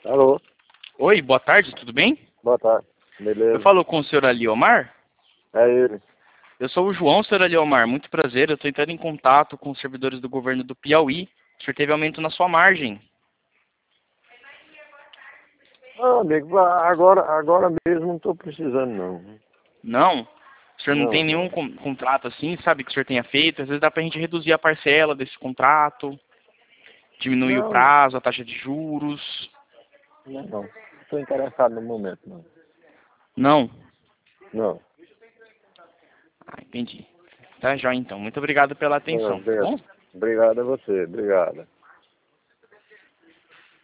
Alô, Oi, boa tarde, tudo bem? boa tarde. Eu Beleza? falo com o senhor Aliomar. É ele. Eu sou o João, senhor Aliomar, muito prazer. Eu estou entrando em contato com os servidores do governo do Piauí. O senhor teve aumento na sua margem. Ah, amigo, agora mesmo não estou precisando, não. Não? O senhor não tem Não, nenhum não. contrato assim, sabe, que o senhor tenha feito? Às vezes dá pra gente reduzir a parcela desse contrato, diminuir o Não, prazo, a taxa de juros. não. Estou interessado no momento, não. Não? Não. Ah, entendi. Tá, joia então. Muito obrigado pela Não, atenção, tá bom? obrigado a você, obrigado.